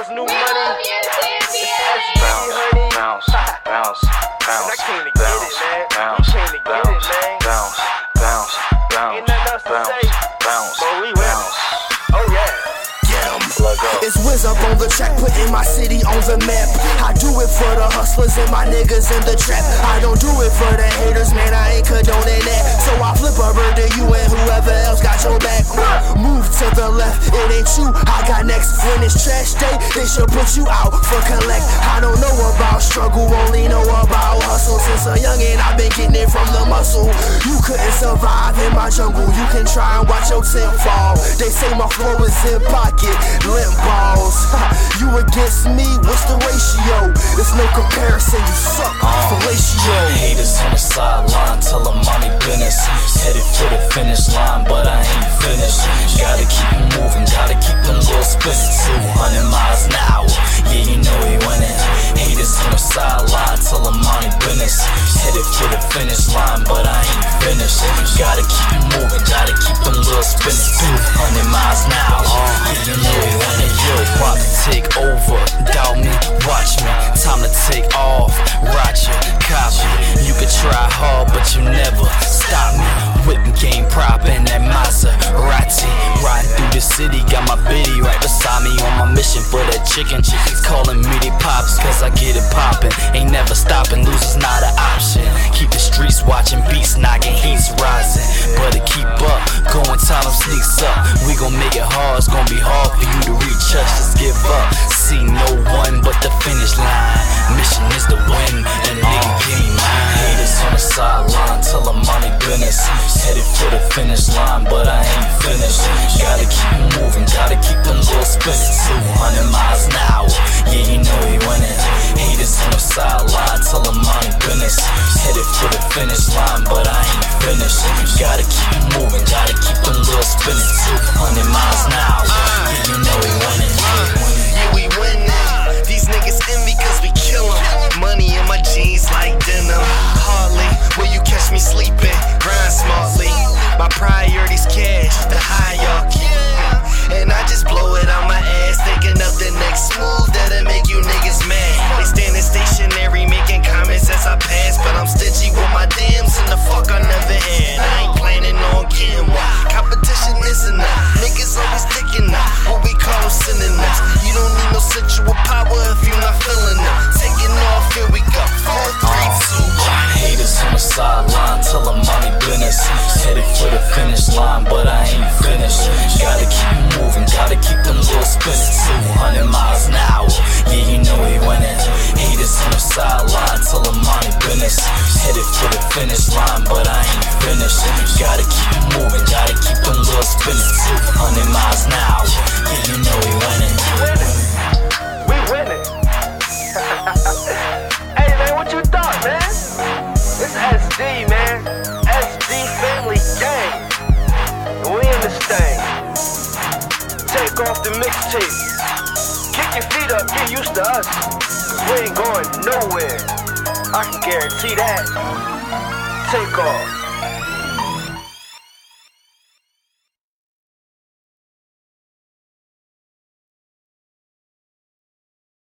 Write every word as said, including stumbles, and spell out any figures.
Nas, new money. Bounce, bounce, bounce, bounce. I came to get it, man. You came to get it, man. Bounce, bounce, bounce. Ain't nothing else to say. Bounce, But we bounce. Oh yeah. It's Wiz up on the track, putting my city on the map. I do it for the hustlers and my niggas in the trap. I don't do it for the haters, man, I ain't condoning that. So I flip a bird to you and whoever else got your back. Move to the left, it ain't you I got next. When it's trash day, they should put you out for collect. I don't know about struggle, only know about hustle. Since a youngin', I've been getting it from the muscle. You couldn't survive in my jungle, you can try and watch your tent fall. They say my flow is in pocket, limp balls. You against me, what's the ratio? There's no comparison, you suck for ratio. Haters on the sideline, tell them money business. Headed for the finish line, but I ain't finished. Gotta keep moving, gotta keep them little spinning. two hundred miles an hour, yeah, you know he winning. Haters on the sideline, tell them money business. Headed for the finish line, but I ain't finished. Gotta keep moving, gotta keep them little spinning. two hundred miles an hour, yeah, you know he winning. Yo, about to take over, doubt me, watch me. Time to take off, Roger, copy. You could try hard, but you never stop me. Whipping game prop in that Maserati. Riding through the city, got my biddy right beside me. On my mission for that chicken. Chicks calling me they pops, cause I get it poppin'. Ain't never stopping, losers not an option. Keep the streets watching, beats knocking, heat's rising. But to keep up, going time sneaks up. We gon' make it hard, it's gon' be hard for you to reach us. Just give up, see no one but the finish line. Mission is to win, and nigga give me mine. Haters on the sideline, tell them money business. Headed for the finish line, but I ain't finished. Gotta keep moving, gotta keep them little spinning. two hundred miles an hour, yeah, you know he winning. Haters on the sideline, tell them money business. Headed for the finish line, but I ain't finished. Gotta keep moving, gotta keep them little spinning. two hundred miles an hour, yeah, you know he winning. Yeah, we winning. These niggas envy cause we kill 'em. Money in my jeans like denim. Hardly will you catch me sleeping. Grind smartly. My priority's cash, the hierarchy. And I just blow it out my ass, thinking of the next move that'll make you niggas mad. They standing stationary, making comments as I pass, but I'm stingy with my dams and the fuck I never had. I ain't planning on getting one. Competition isn't enough. Niggas always thinking up what we call synonyms. You don't need no sexual power if you're not feeling them. Taking off, here we go. Four, three, two, one. Haters on the sideline, tell them money business. Headed for the finish line, but I ain't finished. Gotta keep moving, gotta keep them little spinning. two hundred miles an hour, yeah, you know he winning. Haters on the sideline, tell them money business. Headed for the finish line, but I ain't finished. Gotta keep moving, gotta keep them little spinning. two hundred miles an hour, yeah, you know he winning. We winning. Hey man, what you thought, man? It's S D, man. S D Family Gang. We in this thing. Take off the mixtape. Kick your feet up, get used to us. We ain't going nowhere. I can guarantee that. Take off.